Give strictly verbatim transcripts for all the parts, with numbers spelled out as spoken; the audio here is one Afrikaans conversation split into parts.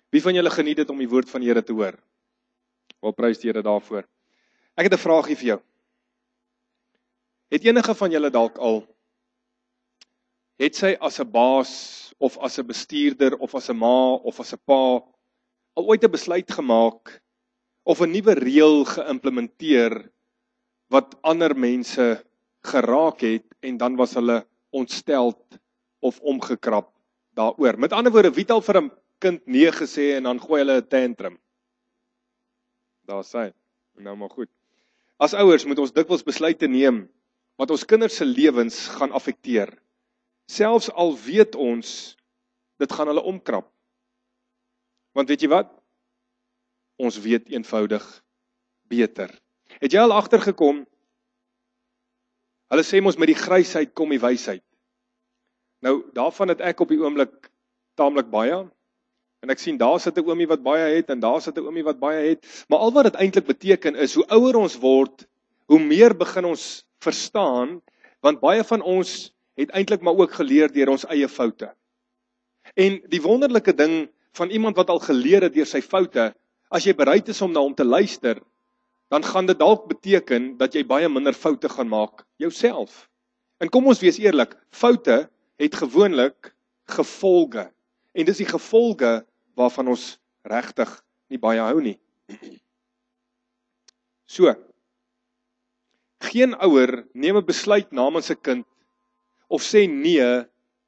Wie van julle geniet dit om die woord van die Here te hoor? Wel, prys die Here daarvoor. Ek het 'n vraagie vir jou. Het enige van julle dalk al, het sy as 'n baas, of as 'n bestuurder, of as 'n ma, of as 'n pa, al ooit 'n besluit gemaak, of 'n nuwe reël geïmplementeer, wat ander mense geraak het, en dan was hulle ontsteld, of omgekrap daaroor. Met ander woorde, wie het al vir 'n kind nee gesê, en dan gooi hulle 'n tantrum? Daar sê, nou maar goed. As ouers moet ons dikwels besluite neem, wat ons kinders se lewens gaan affekteer. Selfs al weet ons, dit gaan hulle omkrap. Want weet jy wat? Ons weet eenvoudig beter. Het jy al agtergekom, hulle sê mos met die grysheid kom die wysheid. Nou, daarvan het ek op die oomblik taamlik baie, en ek sien daar sit 'n oomie wat baie het, en daar sit 'n oomie wat baie het, maar al wat dit eintlik beteken is, hoe ouer ons word, hoe meer begin ons verstaan, want baie van ons het eintlik maar ook geleer deur ons eie foute. En die wonderlike ding van iemand wat al geleer het deur sy foute, as jy bereid is om na hom te luister, dan gaan dit dalk beteken dat jy baie minder foute gaan maak jouself. En kom ons wees eerlik, foute het gewoonlik gevolge. En dis die gevolge waarvan ons regtig nie baie hou nie. So, geen ouer neem 'n besluit namens 'n kind, of sê nee,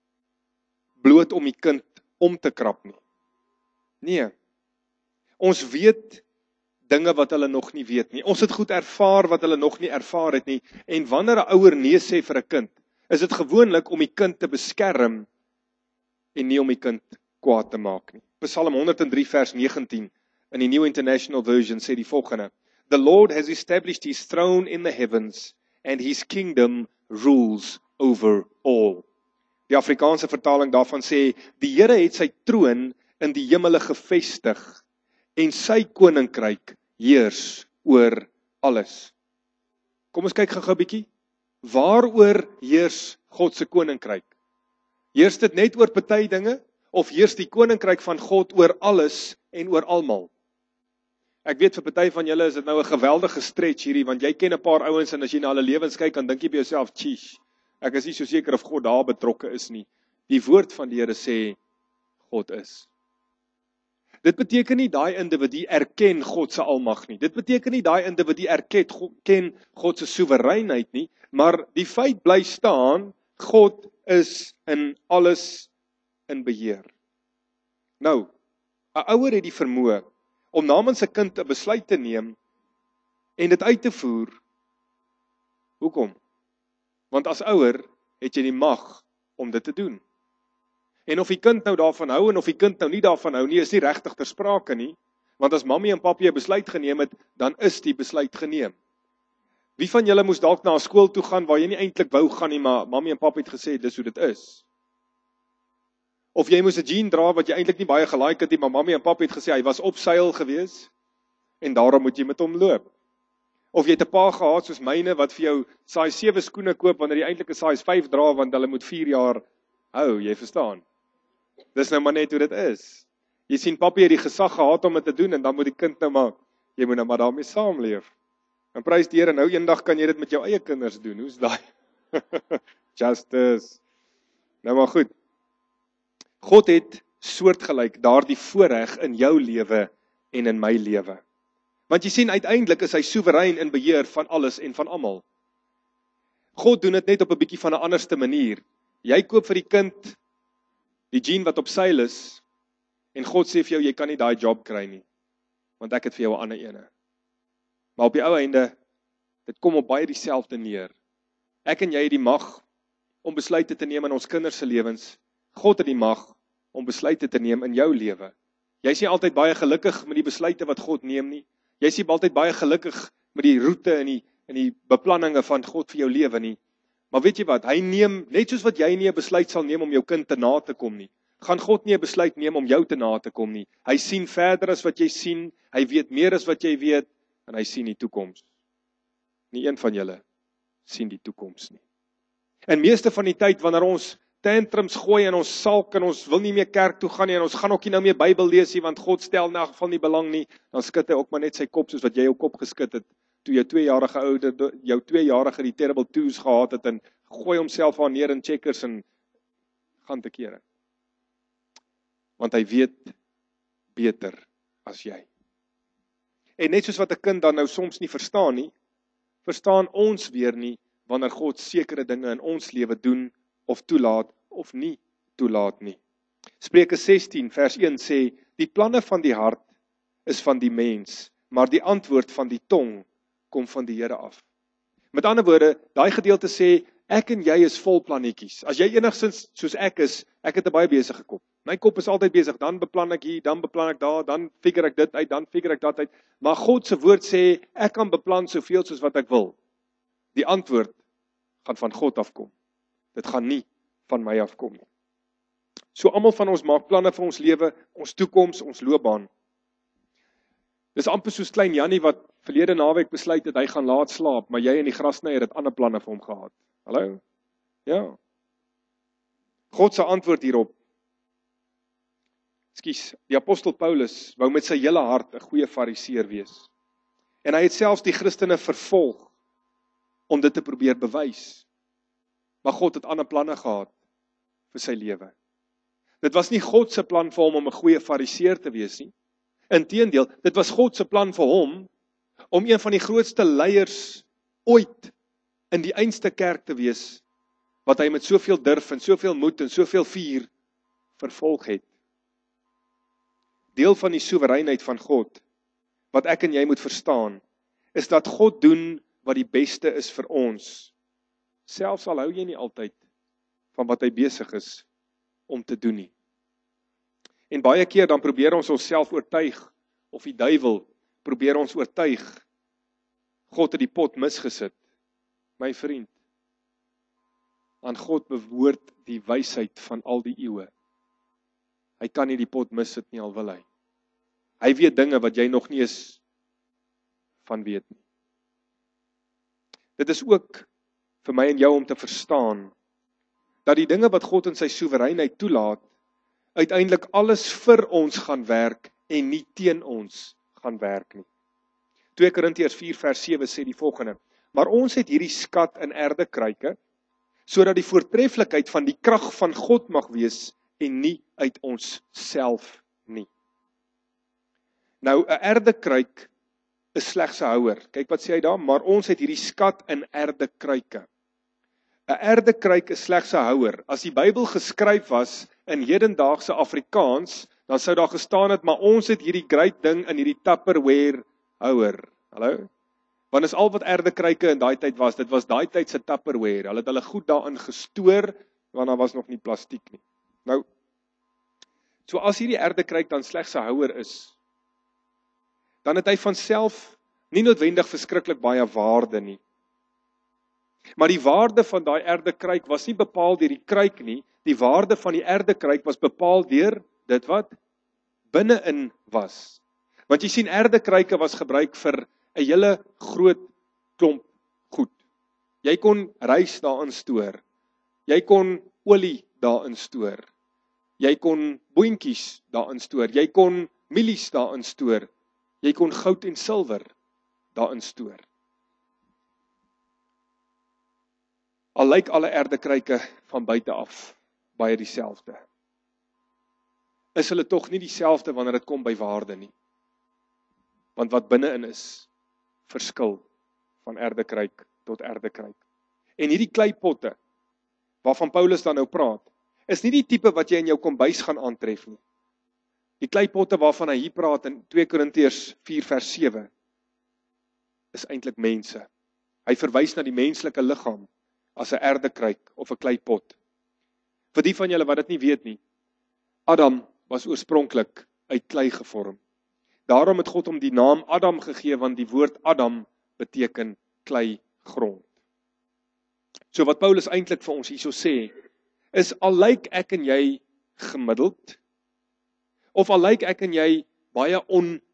bloot om die kind om te krap nie. Nee, ons weet dinge wat hulle nog nie weet nie. Ons het goed ervaar wat hulle nog nie ervaar het nie. En wanneer 'n ouer nee sê vir 'n kind, is dit gewoonlik om die kind te beskerm, en nie om die kind kwaad te maak nie. Psalm honderd en drie vers negentien in die New International Version sê die volgende: The Lord has established his throne in the heavens, and his kingdom rules over all. Die Afrikaanse vertaling daarvan sê, die Here het sy troon in die hemele gevestig, en sy koninkryk heers oor alles. Kom ons kyk gou-gou 'n bietjie. Waaroor heers God se koninkryk? Heers dit net oor party dinge, of heers die koninkryk van God oor alles en oor almal? Ek weet vir party van julle is dit nou 'n geweldige stretch hierdie, want jy ken 'n paar ouens, en as jy na hulle lewens kyk, dan dink jy by jouself, "Tjies, ek is nie so seker of God daar betrokke is nie." Die woord van die Here sê, God is. Dit beteken nie daai individu erken God se almag nie. Dit beteken nie daai individu erken God se soewereinheid nie, maar die feit bly staan, God is in alles in beheer. Nou, 'n ouer het die vermoë om namens 'n kind 'n besluit te neem en dit uit te voer. Hoekom? Want as ouer het jy die mag om dit te doen. En of die kind nou daarvan hou en of die kind nou nie daarvan hou nie, is nie regtig ter sprake nie, want as mammy en papi 'n besluit geneem het, dan is die besluit geneem. Wie van julle moes dalk na 'n skool toe gaan waar jy nie eintlik wou gaan nie, maar mammy en papi het gesê dis hoe dit is? Of jy moes 'n jean dra wat jy eintlik nie baie gelike het nie, maar mammy en papi het gesê hy was op seil gewees en daarom moet jy met hom loop. Of jy het 'n pa gehad soos myne wat vir jou size sewe skoene koop wanneer jy eintlik 'n size vyf dra want hulle moet vier jaar hou, jy verstaan. Dis nou maar net hoe dit is. Jy sien papi het die gesag gehad om dit te doen en dan moet die kind nou maar, jy moet nou maar daarmee saamleef. En prys die Here, nou eendag kan jy dit met jou eie kinders doen. Hoe's daai? Justice. Nou maar goed. God het soortgelyk daardie voorreg in jou lewe en in my lewe. Want jy sien, uiteindelik is hy soewerein in beheer van alles en van almal. God doen dit net op 'n bietjie van 'n anderste manier. Jy koop vir die kind die jean wat op seil is, en God sê vir jou, jy kan nie daai job kry nie, want ek het vir jou 'n ander ene. Maar op die ou einde, dit kom op baie dieselfde neer. Ek en jy het die mag om besluite te neem in ons kinders se lewens. God het die mag om besluite te neem in jou lewe. Jy is nie altyd baie gelukkig met die besluite wat God neem nie. Jy is nie altyd baie gelukkig met die roete en die, en die beplanninge van God vir jou lewe nie. Maar weet jy wat, hy neem, net soos wat jy nie 'n besluit sal neem om jou kind te na te kom nie, gaan God nie 'n besluit neem om jou te na te kom nie. Hy sien verder as wat jy sien, hy weet meer as wat jy weet, en hy sien die toekoms. Nie een van julle sien die toekoms nie. En meeste van die tyd, wanneer ons tantrums gooi en ons salk en ons wil nie meer kerk toe gaan nie en ons gaan ook nie nou meer Bybel lees nie want God stel in elk geval nie belang nie, dan skud hy ook maar net sy kop soos wat jy jou kop geskit het toe jou tweejarige ouder, jou tweejarige die terrible twos gehad het en gooi homself aan neer in checkers en gaan te kere. Want hy weet beter as jy. En net soos wat 'n kind dan nou soms nie verstaan nie, verstaan ons weer nie wanneer God sekere dinge in ons lewe doen of toelaat of nie toelaat nie. Spreuke sestien vers een sê, die planne van die hart is van die mens, maar die antwoord van die tong kom van die Here af. Met ander woorde, daai gedeelte sê, ek en jy is vol plannetjies. As jy enigstens soos ek is, ek het 'n baie besige kop. My kop is altyd besig, dan beplan ek hier, dan beplan ek daar, dan figure ek dit uit, dan figure ek dat uit. Maar God se woord sê, ek kan beplan soveel soos wat ek wil. Die antwoord gaan van God afkom. Dit gaan nie van my afkom nie. So almal van ons maak planne vir ons lewe, ons toekoms, ons loopbaan. Dis amper soos klein Jannie wat verlede naweek besluit het hy gaan laat slaap, maar jy in die grasnyer het ander planne vir hom gehad. Hallo? Ja. God se antwoord hierop. Ekskuus, die apostel Paulus wou met sy hele hart 'n goeie fariseer wees. En hy het selfs die Christene vervolg om dit te probeer bewys. Maar God het ander planne gehad vir sy lewe. Dit was nie God se plan vir hom om 'n goeie fariseer te wees nie. Inteendeel, dit was God se plan vir hom om een van die grootste leiers ooit in die einste kerk te wees, wat hy met soveel durf en soveel moed en soveel vuur vervolg het. Deel van die soewereinheid van God, wat ek en jy moet verstaan, is dat God doen wat die beste is vir ons. Selfs al hou jy nie altyd van wat hy besig is om te doen nie. En baie keer dan probeer ons onsself oortuig, of die duiwel probeer ons oortuig, God het die pot misgesit. My vriend, aan God behoort die wysheid van al die eeue. Hy kan nie die pot missit nie, al wil hy. Hy weet dinge wat jy nog nie eens van weet nie. Dit is ook vir my en jou om te verstaan, dat die dinge wat God in sy soewereinheid toelaat, uiteindelik alles vir ons gaan werk, en nie teen ons gaan werk nie. twee Korintiërs vier vers sewe sê die volgende, maar ons het hierdie skat in erdekruike, sodat die voortreffelikheid van die krag van God mag wees, en nie uit ons self nie. Nou, 'n erdekruik is slegs 'n houer. Kyk wat sê hy daar, maar ons het hierdie skat in erdekruike. 'n Erdekruik is slegs 'n houer. As die Bybel geskryf was in hedendaagse Afrikaans, dan sou daar gestaan het, maar ons het hierdie great ding in hierdie Tupperware houer. Hallo? Want is al wat erdekruike in daai tyd was, dit was daai tyd se Tupperware. Hulle het hulle goed daarin gestoor, want daar was nog nie plastiek nie. Nou, so as hierdie erdekruik dan slegs 'n houer is, dan het hy van self nie noodwendig verskriklik baie waarde nie. Maar die waarde van daai erdekruik was nie bepaal deur die kruik nie, die waarde van die erdekruik was bepaal deur dit wat binne-in was. Want jy sien, erdekruike was gebruik vir 'n hele groot klomp goed. Jy kon rys daarin stoor, jy kon olie daarin stoor, jy kon boontjies daarin stoor, jy kon mielies daarin stoor, jy kon goud en silwer daarin stoor. Al lyk alle erdekruike van buite af baie dieselfde, is hulle tog nie dieselfde wanneer dit kom by waarde nie. Want wat binne-in is, verskil van erdekruik tot erdekruik. En hierdie kleipotte, waarvan Paulus dan nou praat, is nie die tipe wat jy in jou kombuis gaan aantref nie. Die kleipotte waarvan hy hier praat in twee Korintiërs vier vers sewe, is eintlik mense. Hy verwys na die menslike liggaam as 'n erdekruik of 'n kleipot. Vir die van julle wat dit nie weet nie, Adam was oorspronklik uit klei gevorm. Daarom het God hom die naam Adam gegee, want die woord Adam beteken kleigrond. So wat Paulus eintlik vir ons hierso sê, is al lyk ek en jy gemiddeld, of al lyk ek en jy baie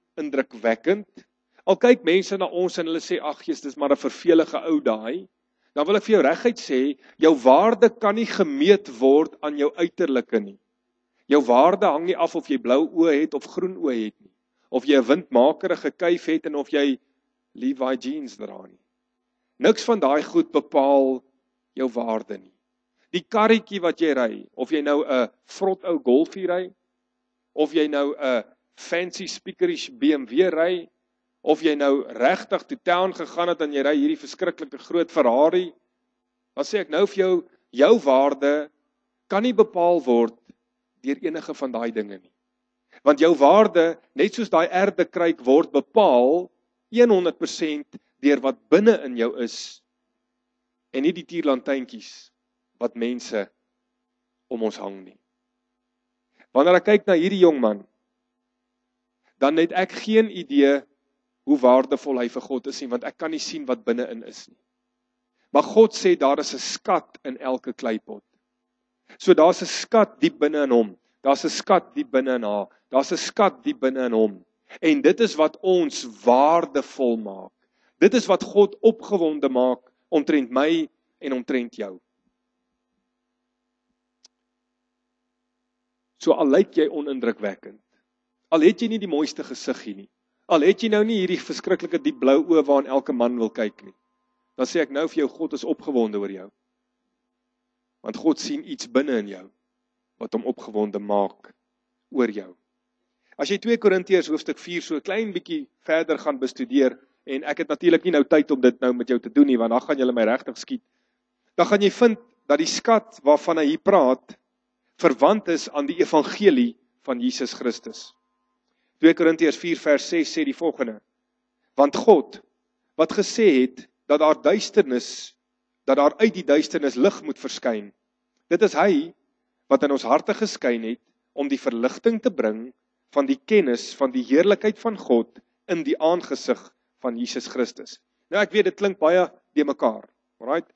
onindrukwekkend, al kyk mense na ons en hulle sê, ag Jesus, dis maar 'n vervelige ou daai, dan wil ek vir jou reguit sê, jou waarde kan nie gemeet word aan jou uiterlike nie. Jou waarde hang nie af of jy blou oë het of groen oë het nie, of jy 'n windmakerige kuif het en of jy Levi jeans dra nie. Niks van daai goed bepaal jou waarde nie. Die karretjie wat jy ry, of jy nou 'n vrot ou Golfie ry, of jy nou 'n fancy speakerish B M W ry, of jy nou regtig to town gegaan het en jy ry hierdie verskriklike groot Ferrari, dan sê ek nou vir jou, jou waarde kan nie bepaal word deur enige van daai dinge nie. Want jou waarde, net soos daai erdekruik word bepaal honderd persent deur wat binne in jou is en nie die tierlantuintjies wat mense om ons hang nie. Wanneer ek kyk na hierdie jong man, dan het ek geen idee hoe waardevol hy vir God is nie, want ek kan nie sien wat binne-in is nie. Maar God sê daar is 'n skat in elke kleipot. So daar's 'n skat diep binne in hom, daar's 'n skat diep binne in haar, daar's 'n skat diep binne in hom. En dit is wat ons waardevol maak. Dit is wat God opgewonde maak omtrent my en omtrent jou. So al lyk jy onindrukwekkend, al het jy nie die mooiste gesiggie nie, al het jy nou nie hierdie verskriklike diep blou oë waarna elke man wil kyk nie, dan sê ek nou vir jou, God is opgewonde oor jou. Want God sien iets binne in jou, wat hom opgewonde maak oor jou. As jy twee Korintiërs hoofstuk vier so 'n klein bietjie verder gaan bestudeer, en ek het natuurlik nie nou tyd om dit nou met jou te doen nie, want dan gaan julle my regtig skiet, dan gaan jy vind dat die skat waarvan hy hier praat, verwant is aan die evangelie van Jesus Christus. twee Korintiërs vier vers ses sê die volgende: Want God, wat gesê het, dat daar duisternis, dat daar uit die duisternis lig moet verskyn, dit is hy, wat in ons harte geskyn het, om die verligting te bring, van die kennis van die heerlikheid van God, in die aangesig van Jesus Christus. Nou ek weet, dit klink baie de mekaar, alright?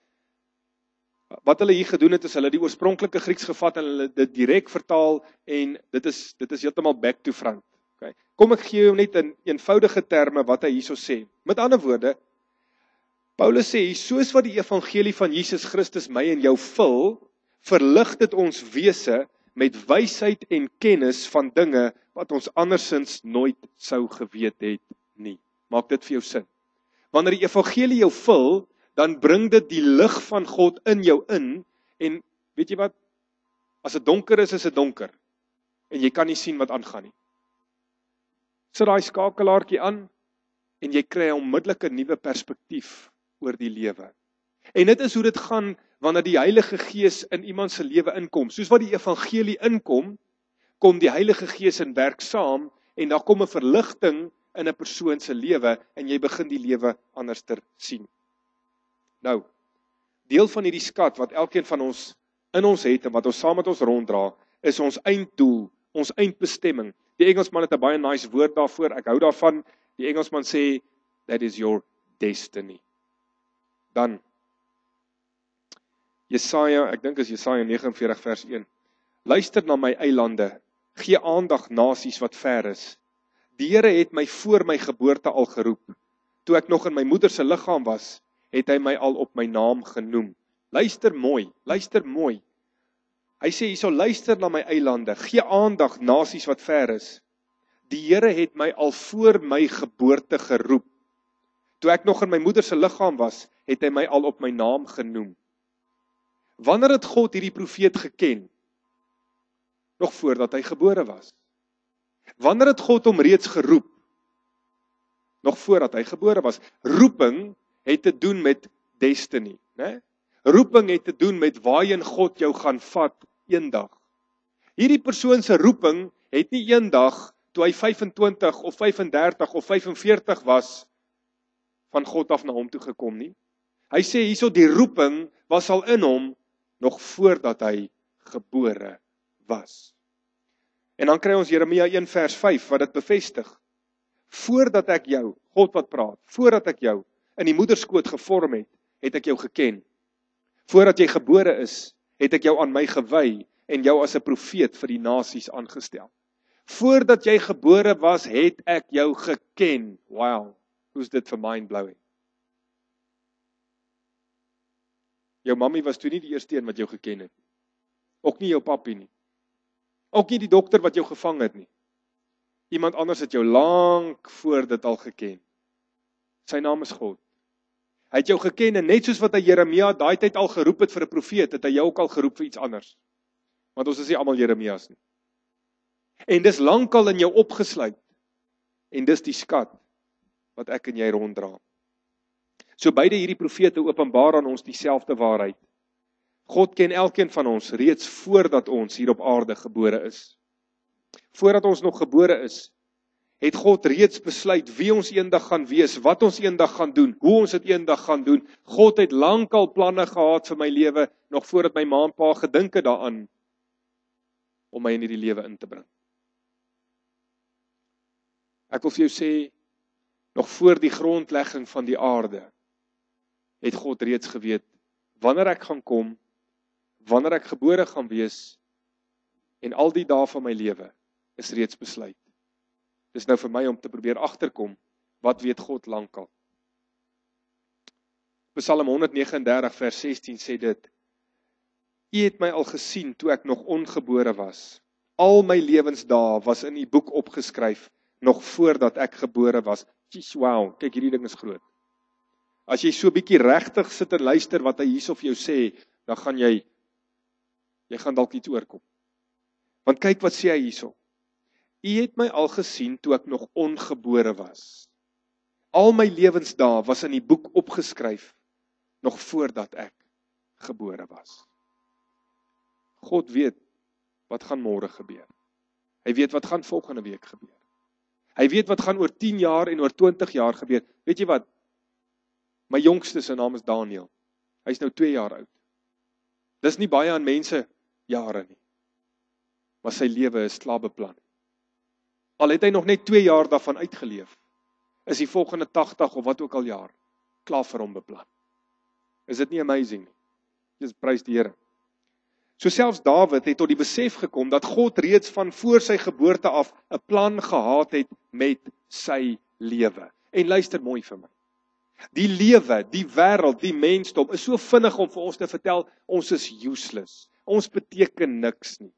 Wat hulle hier gedoen het, is hulle die oorspronklike Grieks gevat, en hulle dit direk vertaal, en dit is, dit is heeltemal back to front. Okay. Kom ek gee jou net in eenvoudige terme, wat hy hierso sê. Met ander woorde, Paulus sê, soos wat die evangelie van Jesus Christus my en jou vul, verlig dit ons wese met wysheid en kennis van dinge wat ons andersins nooit sou geweet het nie. Maak dit vir jou sin. Wanneer die evangelie jou vul, dan bring dit die lig van God in jou in, en weet jy wat, as dit donker is, is dit donker, en jy kan nie sien wat aangaan nie. Sit daai skakelaartjie aan, en jy kry onmiddellik 'n nuwe perspektief oor die lewe. En dit is hoe dit gaan, wanneer die Heilige Gees in iemand se lewe inkom. Soos wat die evangelie inkom, kom die Heilige Gees in werk saam, en daar kom 'n verligting in 'n persoon se lewe, en jy begin die lewe anders te sien. Nou, deel van hierdie skat, wat elkeen van ons in ons het, en wat ons saam met ons ronddra, is ons einddoel, ons eindbestemming. Die Engelsman het 'n baie nice woord daarvoor, ek hou daarvan. Die Engelsman sê, that is your destiny. Dan, Jesaja, ek dink is Jesaja vyf nege vers een. Luister na my eilande, gee aandag nasies wat ver is. Die Here het my voor my geboorte al geroep. Toe ek nog in my moeder se liggaam was, het hy my al op my naam genoem. Luister mooi, luister mooi. Hy sê hierso, luister na my eilande, gee aandag nasies wat ver is. Die Here het my al voor my geboorte geroep. Toe ek nog in my moeder se liggaam was, het hy my al op my naam genoem. Wanneer het God hierdie profeet geken? Nog voordat hy gebore was. Wanneer het God hom reeds geroep? Nog voordat hy gebore was. Roeping het te doen met destiny, né? Roeping het te doen met waarheen God jou gaan vat eendag. Hierdie persoon se roeping het nie eendag toe hy vyfentwintig of vyfendertig of vyfenveertig was van God af na hom toe gekom nie. Hy sê hierso, die roeping was al in hom nog voordat hy gebore was. En dan kry ons Jeremia een vers vyf wat dit bevestig. Voordat ek jou, God wat praat, voordat ek jou in die moederskoot gevorm het, het ek jou geken. Voordat jy gebore is, het ek jou aan my gewy en jou as 'n profeet vir die nasies aangestel. Voordat jy gebore was, het ek jou geken. Wow, hoe's dit vir mind-blowing? Jou mammie was toe nie die eerste een wat jou geken het. Ook nie jou pappie nie. Ook nie die dokter wat jou gevang het nie. Iemand anders het jou lank voor dit al geken. Sy naam is God. Hy het jou geken en net soos wat hy Jeremia daai tyd al geroep het vir 'n profeet, het hy jou ook al geroep vir iets anders. Want ons is nie almal Jeremias nie. En dis lankal in jou opgesluit. En dis die skat wat ek en jy ronddra. So beide hierdie profete openbaar aan ons dieselfde waarheid. God ken elkeen van ons reeds voordat ons hier op aarde gebore is. Voordat ons nog gebore is, het God reeds besluit wie ons eendag gaan wees, wat ons eendag gaan doen, hoe ons dit eendag gaan doen. God het lankal planne gehad vir my lewe, nog voordat my ma en pa gedink het daaraan, om my in hierdie lewe in te bring. Ek wil vir jou sê, nog voor die grondlegging van die aarde, het God reeds geweet, wanneer ek gaan kom, wanneer ek gebore gaan wees, en al die dae van my lewe, is reeds besluit. Dis nou vir my om te probeer agterkom, wat weet God lankal. Psalm honderd vyf nege vers sestien sê dit, U het my al gesien toe ek nog ongebore was. Al my lewensdae was in U boek opgeskryf, nog voordat ek gebore was. Jeez, wow, kyk hierdie ding is groot. As jy so bietjie regtig sit en luister wat hy hierso vir jou sê, dan gaan jy, jy gaan dalk iets oorkom. Want kyk wat sê hy hierso. U het my al gesien toe ek nog ongebore was. Al my lewensdae was in die boek opgeskryf, nog voordat ek gebore was. God weet wat gaan môre gebeur. Hy weet wat gaan volgende week gebeur. Hy weet wat gaan oor tien jaar en oor twintig jaar gebeur. Weet jy wat? My jongste se naam is Daniel. Hy is nou twee jaar oud. Dis nie baie aan mense jare nie. Maar sy lewe is klaar beplan. Al het hy nog net twee jaar daarvan uitgeleef, is die volgende tagtig of wat ook al jaar, klaar vir hom beplan. Is dit nie amazing nie? Dis prys die Here. So selfs Dawid het tot die besef gekom, dat God reeds van voor sy geboorte af, 'n plan gehad het met sy lewe. En luister mooi vir my. Die lewe, die wêreld, die mensdom, is so vinnig om vir ons te vertel, ons is useless. Ons beteken niks nie.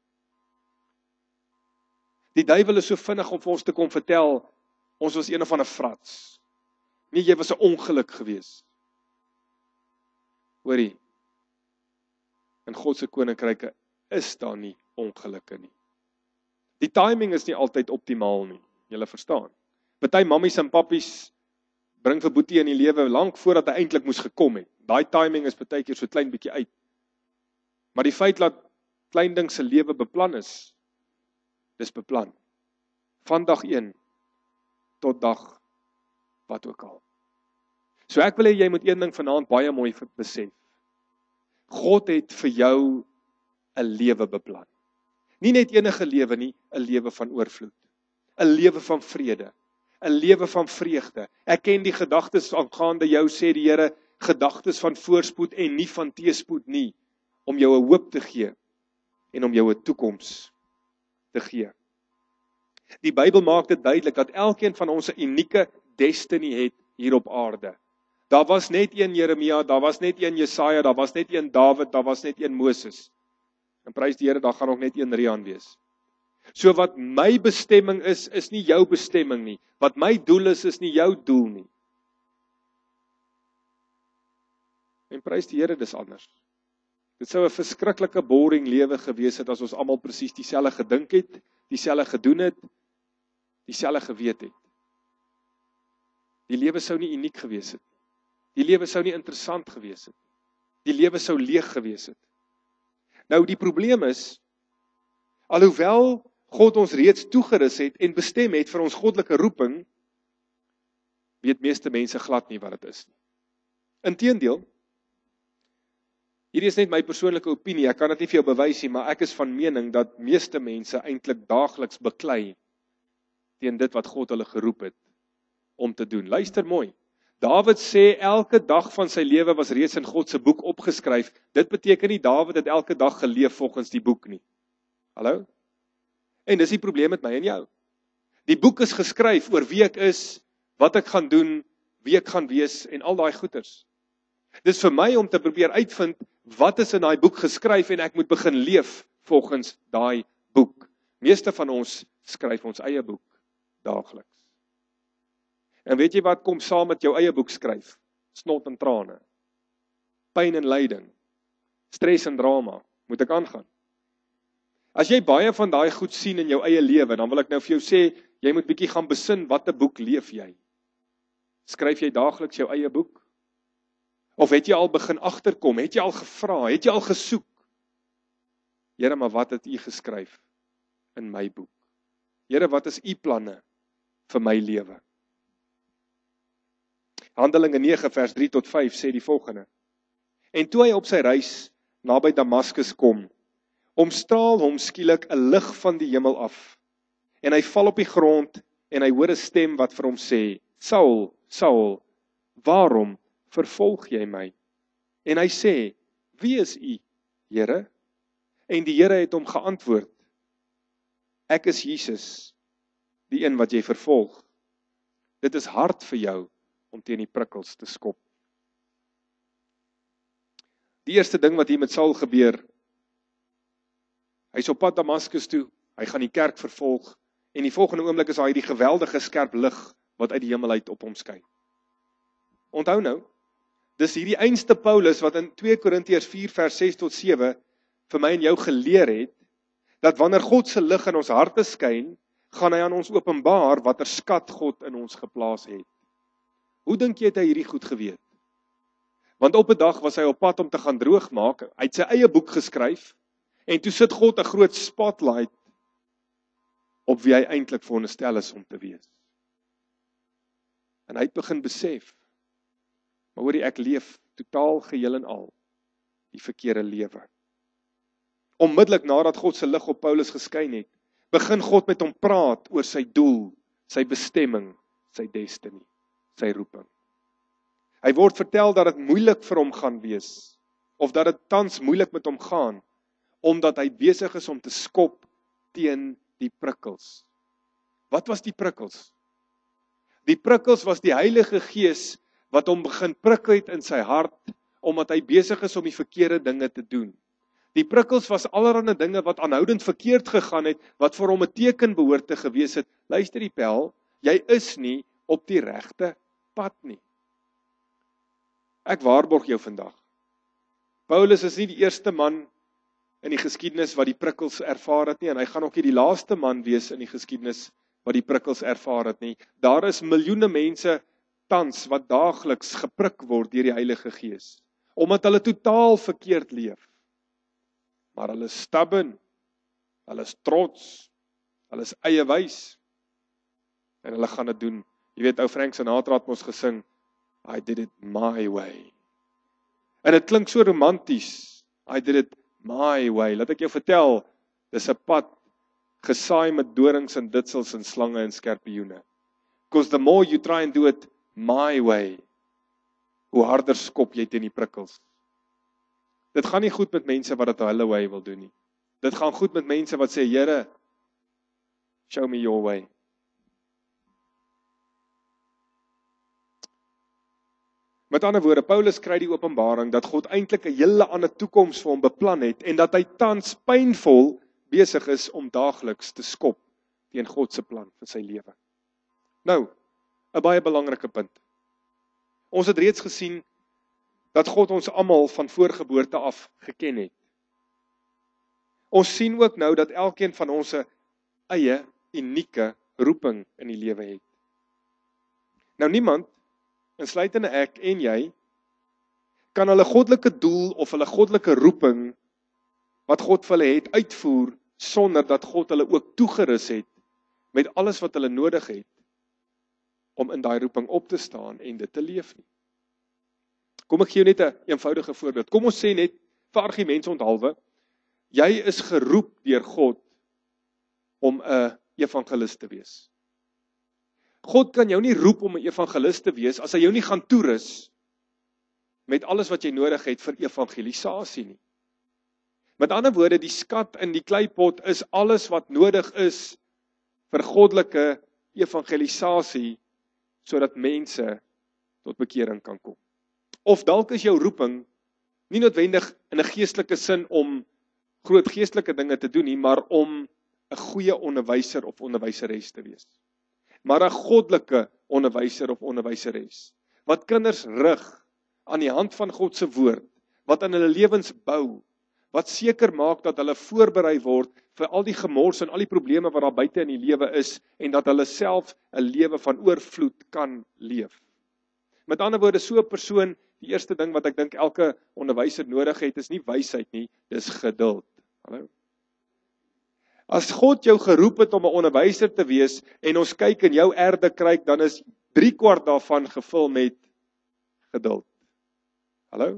Die duiwel is so vinnig om vir ons te kom vertel, ons was een of ander frats. Nee, jy was 'n ongeluk gewees. Hoorie, in God se koninkryke is daar nie ongelukke nie. Die timing is nie altyd optimaal nie, julle verstaan. Party mammies en pappies bring vir Boetie in die lewe lank voordat hy eintlik moes gekom het. Daai timing is partykeer so klein bietjie uit. Maar die feit dat klein ding se lewe beplan is, dis beplan. Van dag een tot dag wat ook al. So ek wil hê jy moet een ding vanaand baie mooi besef. God het vir jou 'n lewe beplan. Nie net enige lewe nie, 'n lewe van oorvloed. 'n Lewe van vrede. 'n Lewe van vreugde. Ek ken die gedagtes aangaande jou, sê die Here, gedagtes van voorspoed en nie van teëspoed nie, om jou 'n hoop te gee en om jou 'n toekoms te gee. Die Bybel maak dit duidelik dat elkeen van ons 'n unieke destiny het hier op aarde. Daar was net een Jeremia, daar was net een Jesaja, daar was net een Dawid, daar was net een Moses. En prys die Here, daar gaan ook net een Rian wees. So wat my bestemming is, is nie jou bestemming nie. Wat my doel is, is nie jou doel nie. En prys die Here, dis anders. Dit sou 'n verskriklike boring lewe gewees het as ons almal presies dieselfde gedink het, dieselfde gedoen het, dieselfde geweet het. Die lewe sou nie uniek gewees het. Die lewe sou nie interessant gewees het. Die lewe sou leeg gewees het. Nou die probleem is, alhoewel God ons reeds toegerus het en bestem het vir ons goddelike roeping, weet meeste mense glad nie wat dit is nie. Inteendeel, hierdie is net my persoonlike opinie, ek kan dit nie vir jou bewys nie, maar ek is van mening dat meeste mense eintlik daagliks beklei teen dit wat God hulle geroep het om te doen. Luister mooi. Dawid sê elke dag van sy lewe was reeds in God se boek opgeskryf. Dit beteken nie Dawid het elke dag geleef volgens die boek nie. Hallo? En dis die probleem met my en jou. Die boek is geskryf oor wie ek is, wat ek gaan doen, wie ek gaan wees en al daai goeters. Dis vir my om te probeer uitvind wat is in daai boek geskryf en ek moet begin leef volgens daai boek. Meeste van ons skryf ons eie boek daagliks. En weet jy wat kom saam met jou eie boek skryf? Snot en trane, pyn en lyding, stres en drama, moet ek aangaan. As jy baie van daai goed sien in jou eie lewe, dan wil ek nou vir jou sê, jy moet bietjie gaan besin, watter boek leef jy? Skryf jy daagliks jou eie boek? Of het jy al begin agterkom, het jy al gevra, het jy al gesoek? Here, maar wat het u geskryf in my boek? Here, wat is u planne vir my lewe? Handelinge nege vers drie tot vyf sê die volgende. En toe hy op sy reis naby Damaskus kom, omstraal hom skielik 'n lig van die hemel af. En hy val op die grond en hy hoor 'n stem wat vir hom sê, Saul, Saul, waarom vervolg jy my? En hy sê, wie is u, Here? En die Here het hom geantwoord, ek is Jesus, die een wat jy vervolg. Dit is hard vir jou om teen die prikkels te skop. Die eerste ding wat hier met Saul gebeur, hy is op pad Damaskus toe, hy gaan die kerk vervolg, en die volgende oomblik is hy die geweldige skerp lig wat uit die hemel uit op hom skyn. Onthou nou, dis hierdie einste Paulus wat in twee Korintiërs vier vers ses tot sewe vir my en jou geleer het, dat wanneer God se lig in ons harte skyn, gaan hy aan ons openbaar watter skat God in ons geplaas het. Hoe dink jy het hy hierdie goed geweet? Want op 'n dag was hy op pad om te gaan droogmaak, hy het sy eie boek geskryf, en toe sit God 'n groot spotlight op wie hy eintlik veronderstel is om te wees. En hy het begin besef, maar hoorie, ek leef totaal geheel en al die verkeerde lewe. Onmiddellik nadat God se lig op Paulus geskyn het, begin God met hom praat oor sy doel, sy bestemming, sy destiny, sy roeping. Hy word vertel dat dit moeilik vir hom gaan wees, of dat dit tans moeilik met hom gaan, omdat hy besig is om te skop teen die prikkels. Wat was die prikkels? Die prikkels was die Heilige Gees wat hom begin prik het in sy hart, omdat hy besig is om die verkeerde dinge te doen. Die prikkels was allerlei dinge wat aanhoudend verkeerd gegaan het, wat vir hom 'n teken behoort te gewees het. Luister die pel, jy is nie op die regte pad nie. Ek waarborg jou vandag. Paulus is nie die eerste man in die geskiedenis wat die prikkels ervaar het nie, en hy gaan ook nie die laaste man wees in die geskiedenis wat die prikkels ervaar het nie. Daar is miljoene mense tans wat daagliks geprik word deur die Heilige Gees, omdat hulle totaal verkeerd leef. Maar hulle is stubborn, hulle is trots, hulle is eie wys, en hulle gaan dit doen. Jy weet, ou Frank Sinatra het mos gesing, I did it my way. En dit klink so romanties, I did it my way. Laat ek jou vertel, dis 'n pad gesaai met dorings en ditsels en slange en skorpioene. Because the more you try and do it my way, hoe harder skop jy teen die prikkels. Dit gaan nie goed met mense wat dit hulle way wil doen nie. Dit gaan goed met mense wat sê, Here, show me your way. Met ander woorde, Paulus kry die openbaring dat God eintlik 'n hele ander toekoms vir hom beplan het en dat hy tans pynvol besig is om daagliks te skop teen God se plan vir sy lewe. Nou, 'n baie belangrike punt. Ons het reeds gesien dat God ons almal van voorgeboorte af geken het. Ons sien ook nou dat elkeen van ons 'n eie unieke roeping in die lewe het. Nou niemand, insluitende ek en jy, kan hulle goddelike doel of hulle goddelike roeping wat God vir hulle het uitvoer sonder dat God hulle ook toegerus het met alles wat hulle nodig het om in daai roeping op te staan en dit te leef nie. Kom ek gee jou net 'n eenvoudige voorbeeld. Kom ons sê net vir argumentsonthaalwe, jy is geroep deur God om 'n evangelis te wees. God kan jou nie roep om 'n evangelis te wees as hy jou nie gaan toerus met alles wat jy nodig het vir evangelisasie nie. Met ander woorde, die skat in die kleipot is alles wat nodig is vir goddelike evangelisasie sodat mense tot bekering kan kom. Of dalk is jou roeping nie noodwendig in 'n geestelike sin om groot geestelike dinge te doen nie, maar om 'n goeie onderwyser of onderwyseres te wees. Maar 'n goddelike onderwyser of onderwyseres, wat kinders rig aan die hand van God se woord, wat aan hulle lewens bou, wat seker maak dat hulle voorberei word vir al die gemors en al die probleme wat daar buite in die lewe is, en dat hulle self 'n lewe van oorvloed kan leef. Met ander woorde, so 'n persoon, die eerste ding wat ek dink elke onderwyser nodig het, is nie wysheid nie, dis geduld. Hallo? As God jou geroep het om 'n onderwyser te wees, en ons kyk in jou erdekruik, dan is drie kwart daarvan gevul met geduld. Hallo?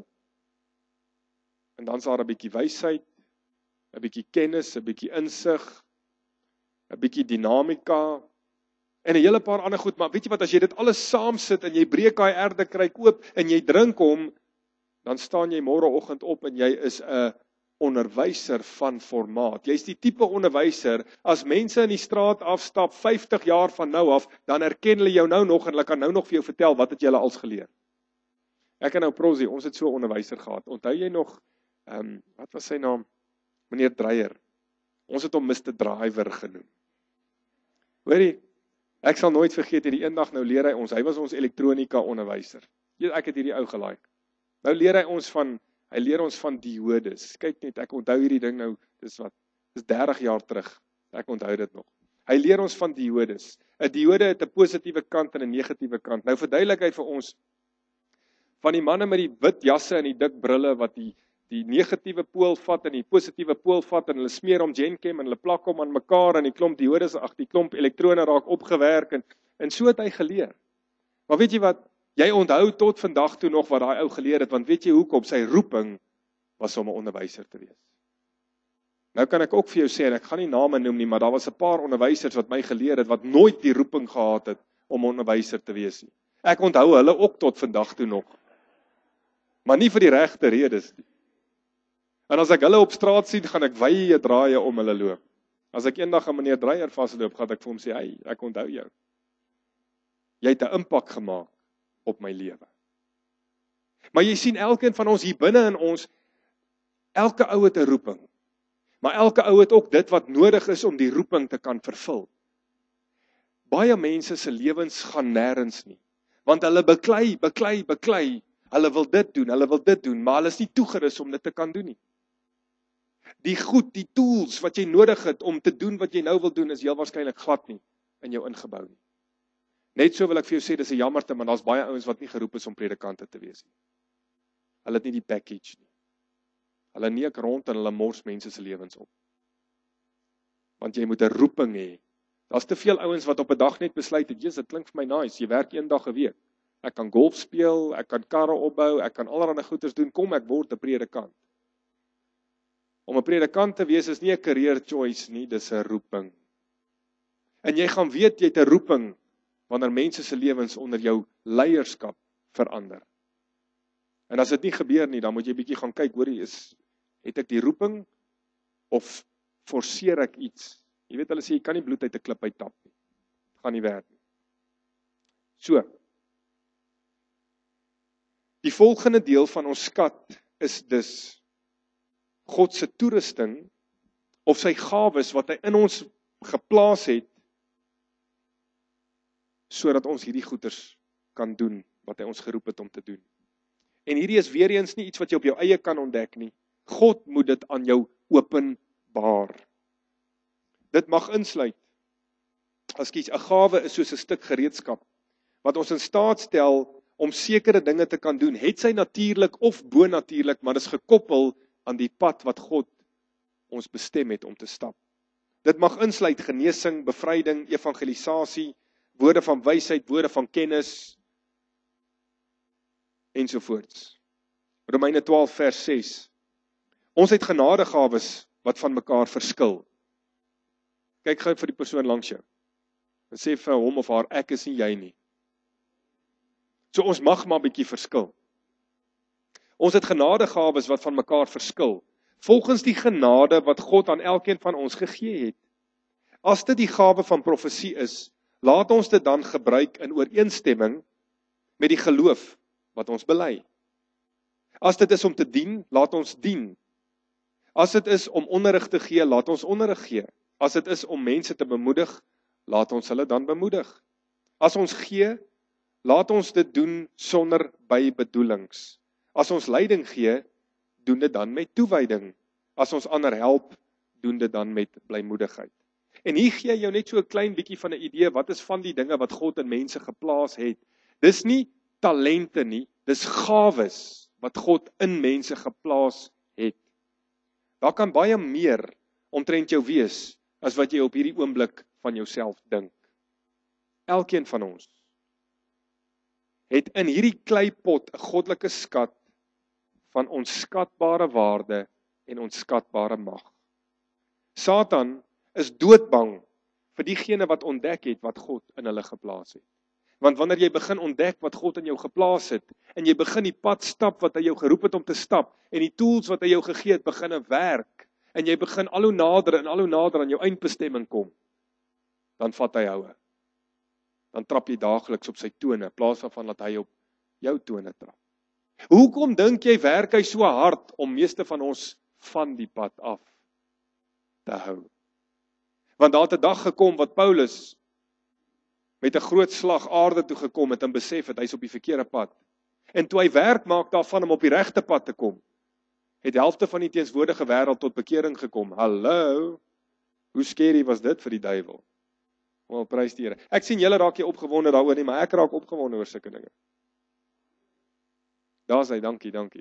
En dan is daar 'n bietjie wysheid, 'n bietjie kennis, 'n bietjie insig, 'n bietjie dinamika, en 'n hele paar ander goed, maar weet jy wat, as jy dit alles saam sit, en jy breek daai erdekruik oop, en jy drink hom, dan staan jy môreoggend op, en jy is 'n onderwyser van formaat. Jy is die tipe onderwyser, as mense in die straat afstap, vyftig jaar van nou af, dan herken hulle jou nou nog, en hulle kan nou nog vir jou vertel, wat het jy hulle als geleer. Ek en nou Prosie, ons het so 'n onderwyser gehad. Onthou jy nog, um, wat was sy naam? Meneer Dreyer. Ons het hom mister Driver genoem. Hoorie, ek sal nooit vergeet, hierdie eendag nou leer hy ons, hy was ons elektronika onderwyser. Ek het hierdie ou gelike. Nou leer hy ons van, hy leer ons van diodes. Kyk net, ek onthou hierdie ding nou, dis wat, dis dertig jaar terug. Ek onthou dit nog. Hy leer ons van diodes. 'n Diode het 'n positiewe kant en 'n negatiewe kant. Nou verduidelik hy vir ons van die manne met die wit jasse en die dik brille wat die die negatiewe pool vat en die positiewe pool vat en hulle smeer om GenChem en hulle plak hom aan mekaar en die klomp diodes, ag die klomp elektrone raak opgewerk en en so het hy geleer. Maar weet jy wat? Jy onthou tot vandag toe nog wat daai ou geleer het, want weet jy hoekom? Sy roeping was om 'n onderwyser te wees. Nou kan ek ook vir jou sê, en ek gaan nie name noem nie, maar daar was 'n paar onderwysers wat my geleer het, wat nooit die roeping gehad het om 'n onderwyser te wees nie. Ek onthou hulle ook tot vandag toe nog. Maar nie vir die regte redes nie. En as ek hulle op straat sien, gaan ek wye draaie om hulle loop. As ek eendag aan meneer Dreyer vasloop, gaan ek vir hom sê, hey, ek onthou jou. Jy het 'n impak gemaak op my lewe. Maar jy sien, elkeen van ons hier binne in ons, elke ou het 'n roeping. Maar elke ou het ook dit wat nodig is om die roeping te kan vervul. Baie mense se lewens gaan nêrens nie. Want hulle beklei, beklei, beklei. Hulle wil dit doen, hulle wil dit doen, maar hulle is nie toegerus om dit te kan doen nie. Die goed, die tools wat jy nodig het om te doen wat jy nou wil doen, is heel waarskynlik glad nie in jou ingebou nie. Net so wil ek vir jou sê, dis 'n jammerte, maar daar's baie ouens wat nie geroep is om predikante te wees nie. Hulle het nie die package nie. Hulle neek rond en hulle mors mense se lewens op. Want jy moet 'n roeping hê. Daar's te veel ouens wat op 'n dag net besluit het, Jesus, dit klink vir my nice, jy werk een dag 'n week. Ek kan golf speel, ek kan karre opbou, ek kan allerlei goeders doen, kom ek word 'n predikant. Om 'n predikant te wees is nie 'n career choice nie, dis 'n roeping. En jy gaan weet jy het 'n roeping wanneer mense se lewens onder jou leierskap verander. En as dit nie gebeur nie, dan moet jy bietjie gaan kyk, hoor jy, is het ek die roeping of forceer ek iets? Jy weet hulle sê jy kan nie bloed uit 'n klip uit tap nie. Gaan nie werk nie. So. Die volgende deel van ons skat is dus God se toerusting of sy gawes wat hy in ons geplaas het sodat ons hierdie goeders kan doen wat hy ons geroep het om te doen. En hierdie is weer eens nie iets wat jy op jou eie kan ontdek nie. God moet dit aan jou openbaar. Dit mag insluit. As kies 'n gawe is soos 'n stuk gereedskap wat ons in staat stel om sekere dinge te kan doen, het sy natuurlik of bonatuurlik, maar is gekoppel aan die pad wat God ons bestem het om te stap. Dit mag insluit genesing, bevryding, evangelisasie, woorde van wysheid, woorde van kennis, ensovoorts. Romeine twaalf vers ses. Ons het genadegawes wat van mekaar verskil. Kyk gou vir die persoon langs jou. En sê vir hom of haar, ek is nie jy nie. So ons mag maar 'n bietjie verskil. Ons het genadegawes wat van mekaar verskil, volgens die genade wat God aan elkeen van ons gegee het. As dit die gawe van profesie is, laat ons dit dan gebruik in ooreenstemming met die geloof wat ons bely. As dit is om te dien, laat ons dien. As dit is om onderrig te gee, laat ons onderrig gee. As dit is om mense te bemoedig, laat ons hulle dan bemoedig. As ons gee, laat ons dit doen sonder bybedoelings. As ons leiding gee, doen dit dan met toewyding. As ons ander help, doen dit dan met blymoedigheid. En hier gee jou net so 'n klein bietjie van 'n idee, wat is van die dinge wat God in mense geplaas het. Dis nie talente nie, dis gawes wat God in mense geplaas het. Daar kan baie meer omtrent jou wees, as wat jy op hierdie oomblik van jouself dink. Elkeen van ons het in hierdie kleipot 'n goddelike skat van onskatbare waarde en onskatbare mag. Satan is doodbang vir diegene wat ontdek het wat God in hulle geplaas het. Want wanneer jy begin ontdek wat God in jou geplaas het, en jy begin die pad stap wat hy jou geroep het om te stap, en die tools wat hy jou gegee het begin werk, en jy begin al hoe nader en al hoe nader aan jou eindbestemming kom, dan vat hy houe. Dan trap jy daagliks op sy tone, in plaas van dat hy op jou tone trap. Hoekom dink jy werk hy so hard om meeste van ons van die pad af te hou? Want daar het 'n dag gekom wat Paulus met 'n groot slag aarde toe gekom het en besef het, hy is op die verkeerde pad. En toe hy werk maak daarvan om op die regte pad te kom, het die helfte van die teenswoordige wêreld tot bekering gekom. Hallo, hoe scary was dit vir die duiwel? Wel, prys die Here. Ek sien julle raak jy opgewonde daaroor nie, maar ek raak opgewonde oor sulke dinge. Daar's hy, dankie, dankie.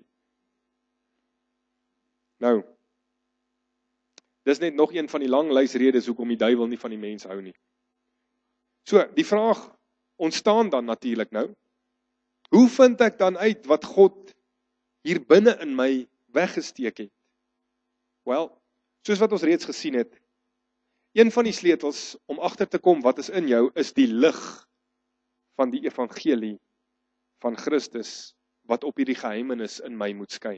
Nou, dis net nog een van die lang lys redes hoekom die duiwel nie van die mens hou nie. So, die vraag ontstaan dan natuurlik nou, hoe vind ek dan uit wat God hier binne in my weggesteek het? Wel, soos wat ons reeds gesien het, een van die sleutels om agter te kom wat is in jou, is die lig van die evangelie van Christus, wat op hierdie geheimenis in my moet skyn.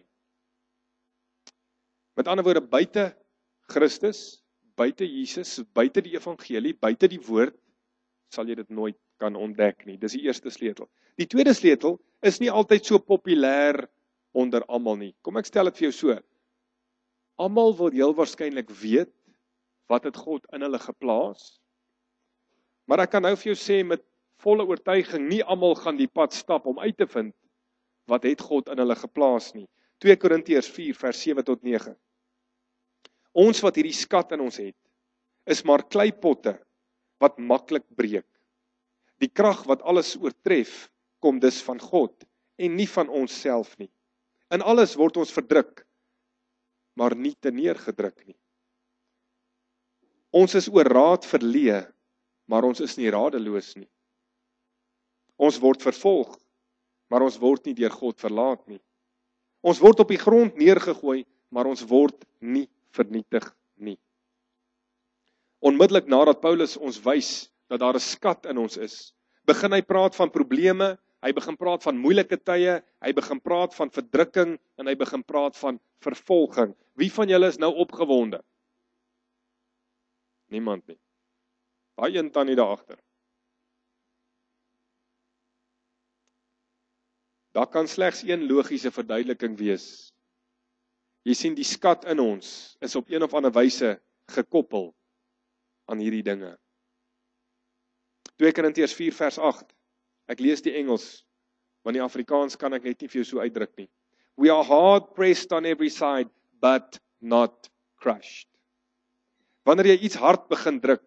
Met ander woorde, buite Christus, buite Jesus, buite die evangelie, buite die woord, sal jy dit nooit kan ontdek nie. Dis die eerste sleutel. Die tweede sleutel is nie altyd so populêr onder almal nie. Kom ek stel dit vir jou so. Almal wil heel waarskynlik weet wat het God in hulle geplaas. Maar ek kan nou vir jou sê met volle oortuiging, nie almal gaan die pad stap om uit te vind wat het God in hulle geplaas nie. twee Korintiërs vier vers sewe tot nege. Ons wat hierdie skat in ons het, is maar kleipotte wat maklik breek. Die krag wat alles oortref, kom dus van God en nie van ons self nie. In alles word ons verdruk, maar nie te neergedruk nie. Ons is oor raad verleë, maar ons is nie radeloos nie. Ons word vervolg, maar ons word nie deur God verlaat nie. Ons word op die grond neergegooi, maar ons word nie vernietig nie. Onmiddellik nadat Paulus ons wys dat daar 'n skat in ons is, begin hy praat van probleme, hy begin praat van moeilike tye, hy begin praat van verdrukking en hy begin praat van vervolging. Wie van julle is nou opgewonde? Niemand nie. Daai een tannie daar agter. Daar kan slegs een logiese verduideliking wees. Jy sien, die skat in ons is op een of ander wyse gekoppel aan hierdie dinge. twee Korintiërs vier vers agt. Ek lees die Engels, want die Afrikaans kan ek net nie vir jou so uitdruk nie. We are hard pressed on every side, but not crushed. Wanneer jy iets hard begin druk,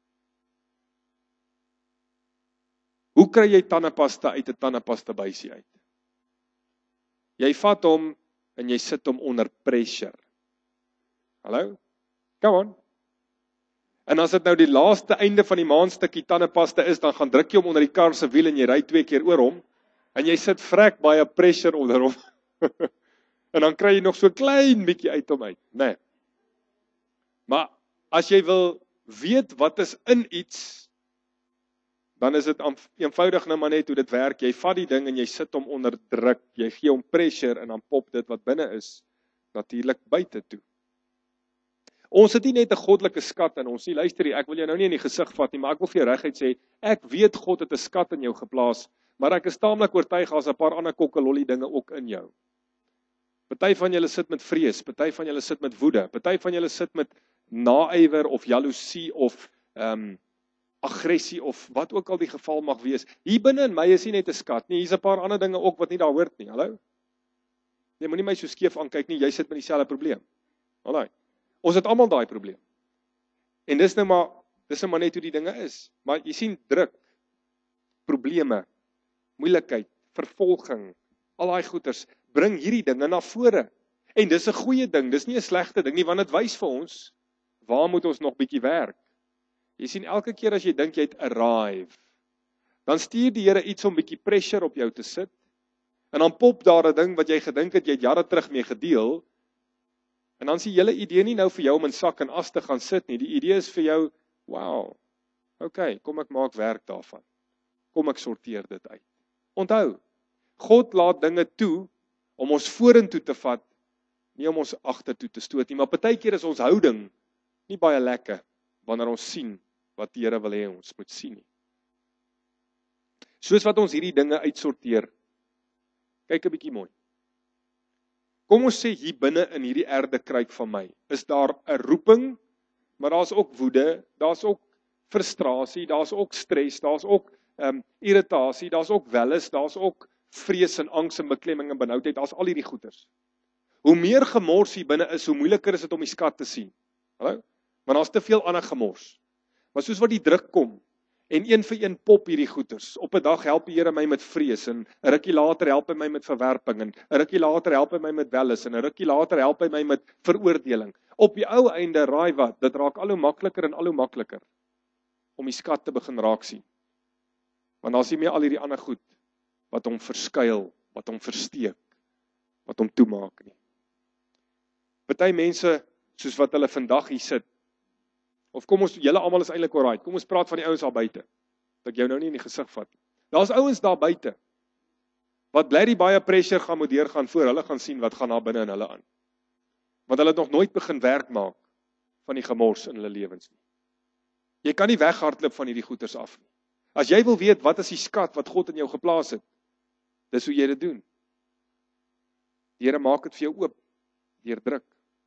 hoe kry jy tandepasta uit 'n tandepasta buisie uit? Jy vat hom en jy sit hom onder pressure. Hallo? Come on. En as dit nou die laaste einde van die maandstukkie tandepasta is, dan gaan druk jy hom onder die kar se wiel en jy ry twee keer oor hom, en jy sit vrek baie pressure onder hom. En dan kry jy nog so klein bietjie uit hom uit, né? Nee. Maar as jy wil weet wat is in iets, dan is dit eenvoudig nou maar net hoe dit werk. Jy vat die ding en jy sit hom onder druk, jy gee hom pressure en dan pop dit wat binne is, natuurlik buite toe. Ons het nie net 'n goddelike skat in ons nie. Luister hier, ek wil jou nou nie in die gesig vat nie, maar ek wil vir jou reguit sê, ek weet God het 'n skat in jou geplaas, maar ek is taamlik oortuig daar's 'n paar ander kokkelollie dinge ook in jou. Party van julle sit met vrees, party van julle sit met woede, party van julle sit met naaiwer of jaloesie of ehm um, aggressie of wat ook al die geval mag wees. Hier binne in my is nie net 'n skat nie, hier's 'n paar ander dinge ook wat nie daar hoort nie. Hallo? Nee, moenie my so skeef aankyk nie, jy sit met dieselfde probleem. Alraai. Ons het almal daai probleem. En dis nou maar dis nou maar net hoe die dinge is. Maar jy sien druk, probleme, moeilikheid, vervolging, al daai goeters bring hierdie dinge na vore. En dis 'n goeie ding, dis nie 'n slegte ding nie, want dit wys vir ons waar moet ons nog bietjie werk. Jy sien elke keer as jy dink jy het arrive, dan stuur die Here iets om bietjie pressure op jou te sit. En dan pop daar 'n ding wat jy gedink het jy het jare terug mee gedeel. En dan is die hele idee nie nou vir jou om in sak en as te gaan sit nie. Die idee is vir jou, wow, okay, kom ek maak werk daarvan. Kom ek sorteer dit uit. Onthou, God laat dinge toe om ons vorentoe te vat, nie om ons agtertoe te stoot nie. Maar partykeer is ons houding nie baie lekker wanneer ons sien wat die Here wil hê ons moet sien nie. Soos wat ons hierdie dinge uitsorteer, kyk 'n bietjie mooi. Kom ons sê hier binne in hierdie erdekruik van my, is daar 'n roeping, maar daar's ook woede, daar's ook frustrasie, daar's ook stres, daar's ook um, irritasie, daar's ook welis, daar's ook vrees en angs en beklemming en benoudheid, daar's al hierdie goeters. Hoe meer gemors hier binne is, hoe moeiliker is dit om die skat te sien. Hallo? Want daar's te veel ander gemors. Maar soos wat die druk kom, en een vir een pop hierdie goeters. Op 'n dag help die Here my met vrees, en 'n rukkie later help hy my met verwerping, en 'n rukkie later help hy my met welis, en 'n rukkie later help hy my met veroordeling. Op die ou einde raai wat, dit raak al hoe makliker en al hoe makliker om die skat te begin raak sien. Want daar's nie meer al hierdie ander goed wat hom verskuil, wat hom versteek, wat hom toemaak nie. Party mense, soos wat hulle vandag hier sit, of kom ons, julle almal is eintlik alright, kom ons praat van die ouens daar buite, dat ek jou nou nie in die gesig vat. Daar's ouens daar buite, wat bly die baie pressure gaan moet deurgaan voor hulle gaan sien wat gaan daar binne in hulle aan. Want hulle het nog nooit begin werk maak van die gemors in hulle lewens nie. Jy kan nie weghardloop van hierdie goeters af nie. As jy wil weet wat is die skat wat God in jou geplaas het, dis hoe jy dit doen. Die Here maak dit vir jou oop, deur druk.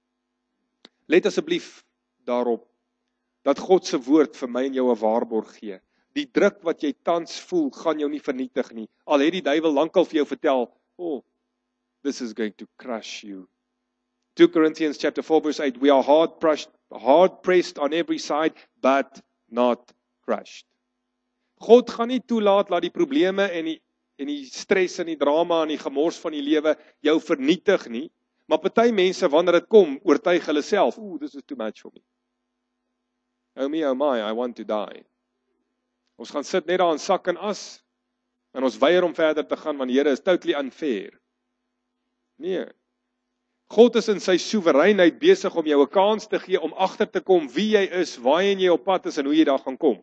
Let asseblief daarop, dat God se woord vir my en jou 'n waarborg gee. Die druk wat jy tans voel, gaan jou nie vernietig nie. Al het die duiwel lankal vir jou vertel, oh, this is going to crush you. two Corinthians chapter four verse eight, we are hard pressed, hard pressed on every side, but not crushed. God gaan nie toelaat dat die probleme en die, en die stres en die drama en die gemors van die lewe jou vernietig nie. Maar party mense, wanneer dit kom, oortuig hulle self, ooh, this is too much for me. Oh me, oh my, I want to die. Ons gaan sit net daar in sak en as, en ons weier om verder te gaan, want die Here is totally unfair. Nee. God is in sy soewereinheid besig om jou 'n kans te gee om agter te kom wie jy is, waarheen jy op pad is en hoe jy daar gaan kom.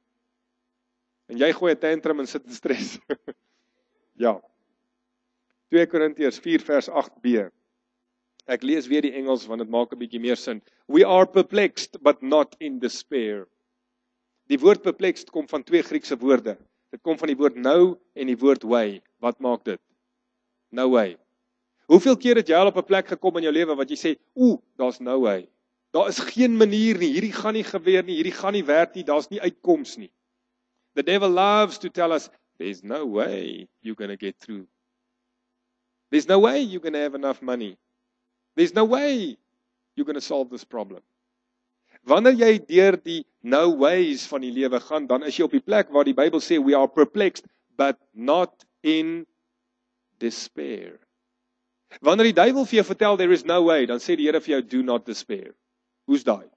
En jy gooi 'n tantrum en sit in stres. Ja. twee Korintiërs vier vers agt b. Ek lees weer die Engels want dit maak 'n bietjie meer sin. We are perplexed but not in despair. Die woord perplexed kom van twee Griekse woorde. Dit kom van die woord no en die woord way. Wat maak dit? No way. Hoeveel keer het jy al op 'n plek gekom in jou lewe wat jy sê, oeh, daar's no way. Daar is geen manier nie, hierdie gaan nie gebeur nie, hierdie gaan nie werk nie, daar's nie uitkoms nie. The devil loves to tell us, there's no way you're going to get through. There's no way you're going to have enough money. There's no way you're going to solve this problem. Wanneer jy deur die no ways van die lewe gaan, dan is jy op die plek waar die Bybel sê, we are perplexed, but not in despair. Wanneer die duiwel vir jou vertel, there is no way, dan sê die Here vir jou, do not despair. Hoe's daai?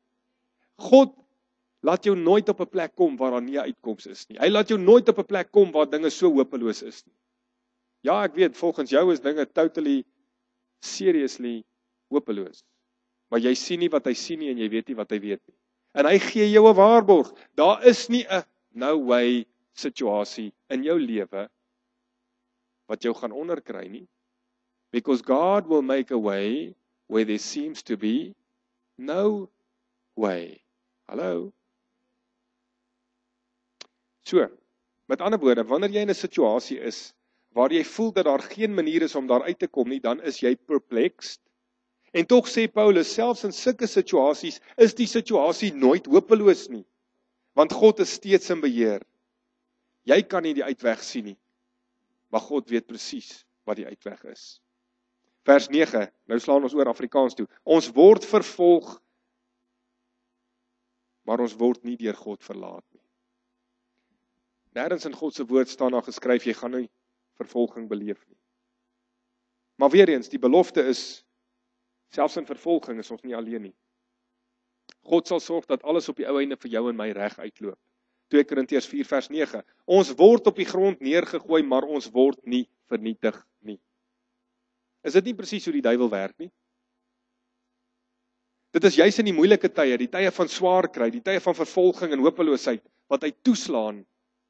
God laat jou nooit op 'n plek kom waar daar nie 'n uitkoms is nie. Hy laat jou nooit op 'n plek kom waar dinge so hopeloos is nie. Ja, ek weet, volgens jou is dinge totally, seriously hopeloos. Maar jy sien nie wat hy sien nie en jy weet nie wat hy weet nie. En hy gee jou 'n waarborg. Daar is nie 'n no way situasie in jou lewe wat jou gaan onderkry nie. Because God will make a way where there seems to be no way. Hallo? So, met ander woorde, wanneer jy in 'n situasie is waar jy voel dat daar geen manier is om daar uit te kom nie, dan is jy perplexed. En tog sê Paulus, selfs in sulke situasies, is die situasie nooit hopeloos nie. Want God is steeds in beheer. Jy kan nie die uitweg sien nie, maar God weet presies wat die uitweg is. Vers nege, nou slaan ons oor Afrikaans toe. Ons word vervolg, maar ons word nie deur God verlaat nie. Nêrens in God se woord staan daar geskryf, jy gaan nie vervolging beleef nie. Maar weer eens, die belofte is, selfs in vervolging is ons nie alleen nie. God sal sorg dat alles op die ou einde vir jou en my reg uitloop. twee Korintiërs vier vers nege. Ons word op die grond neergegooi, maar ons word nie vernietig nie. Is dit nie presies hoe die duiwel werk nie? Dit is juis in die moeilike tye, die tye van swaar kry, die tye van vervolging en hopeloosheid, wat hy toeslaan,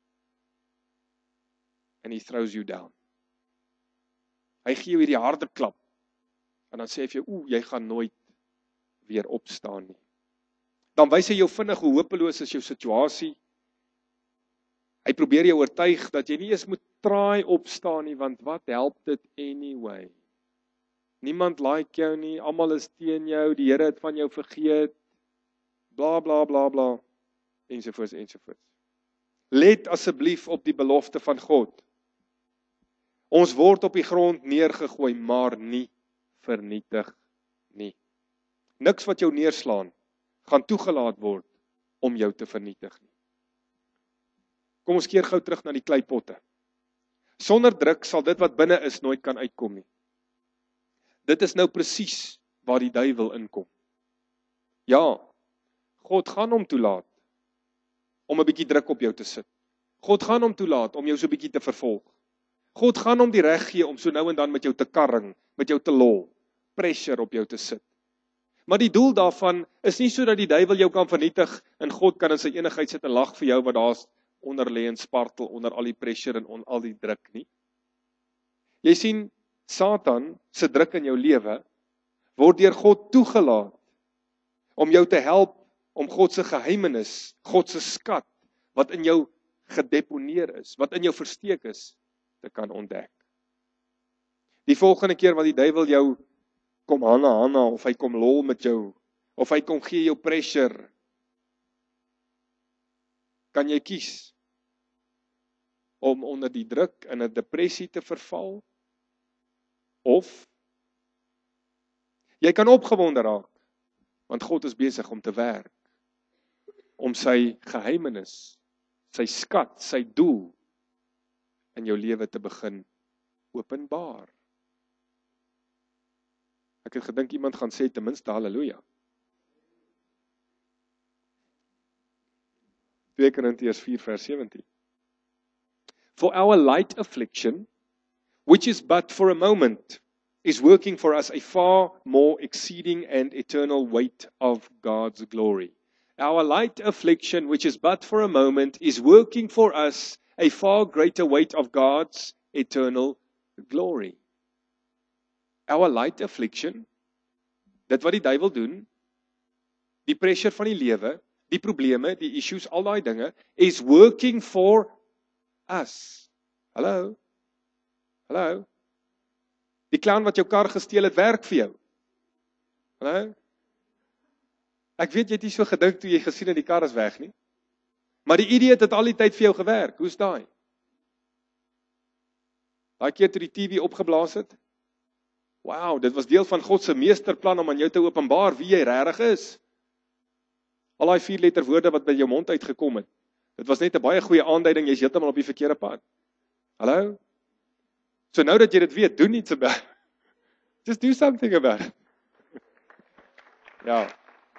and he throws you down. Hy gee jou hierdie harde klap, en dan sê hy vir jou, oeh, jy gaan nooit weer opstaan nie. Dan wys hy jou vinnig hoe hopeloos is jou situasie. Hy probeer jou oortuig dat jy nie eens moet try opstaan nie, want wat help dit anyway? Niemand like jou nie, almal is teen jou, die Here het van jou vergeet, bla bla bla bla, ensovoorts ensovoorts. Let asseblief op die belofte van God. Ons word op die grond neergegooi, maar nie vernietig nie. Niks wat jou neerslaan, gaan toegelaat word om jou te vernietig nie. Kom ons keer gou terug na die kleipotte. Sonder druk sal dit wat binne is nooit kan uitkom nie. Dit is nou presies waar die duiwel inkom. Ja, God gaan hom toelaat om 'n bietjie druk op jou te sit. God gaan hom toelaat om jou so 'n bietjie te vervolg. God gaan hom die reg gee om so nou en dan met jou te karring, met jou te lol, pressure op jou te sit. Maar die doel daarvan is nie sodat die duiwel jou kan vernietig en God kan in sy enigheid sit en lag vir jou wat daar's onder lê en spartel onder al die pressure en on, al die druk nie. Jy sien, Satan se druk in jou lewe word deur God toegelaat om jou te help om God se geheimenis, God se skat wat in jou gedeponeer is, wat in jou versteek is, te kan ontdek. Die volgende keer wat die duiwel jou kom hanna hanna of hy kom lol met jou of hy kom gee jou pressure, kan jy kies om onder die druk in 'n depressie te verval, of jy kan opgewonde raak, want God is besig om te werk, om sy geheimenis, sy skat, sy doel in jou lewe te begin openbaar. Ek het gedink iemand gaan sê ten minste halleluja. twee Korintiërs vier vers sewentien. For our light affliction, which is but for a moment, is working for us a far more exceeding and eternal weight of God's glory. Our light affliction, which is but for a moment, is working for us a far greater weight of God's eternal glory. Our light affliction, dit wat die duiwel doen, die pressure van die lewe, die probleme, die issues, al daai dinge, is working for us. Hallo? Hallo? Die clown wat jou kar gesteel het, werk vir jou. Hallo? Ek weet jy het nie so gedink toe jy gesien het die kar is weg nie. Maar die idioot het al die tyd vir jou gewerk. Hoe's daai? Daai keer toe die T V opgeblaas het? Wow, dit was deel van God se meesterplan om aan jou te openbaar wie jy regtig is. Al daai vier letter woorde wat by jou mond uitgekom het. Dit was net 'n baie goeie aanduiding, jy's heeltemal op die verkeerde pad. Hallo? So nou dat jy dit weet, doen iets about it. Just do something about it. Ja.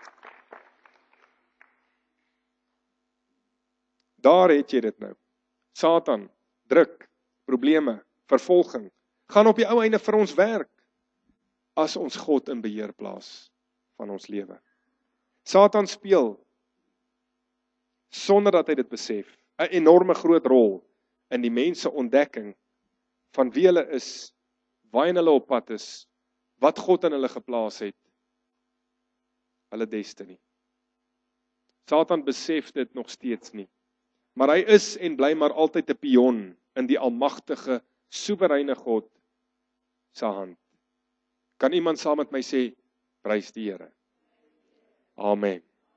Daar het jy dit nou. Satan, druk, probleme, vervolging, gaan op die ou einde vir ons werk, as ons God in beheer plaas van ons lewe. Satan speel, sonder dat hy dit besef, 'n enorme groot rol in die mense ontdekking van wie hulle is, waarheen hulle op pad is, wat God in hulle geplaas het, hulle destiny. Satan besef dit nog steeds nie, maar hy is en bly maar altyd 'n pion in die almagtige soewereine God se hand. Kan iemand saam met my sê, prys die Here. Amen.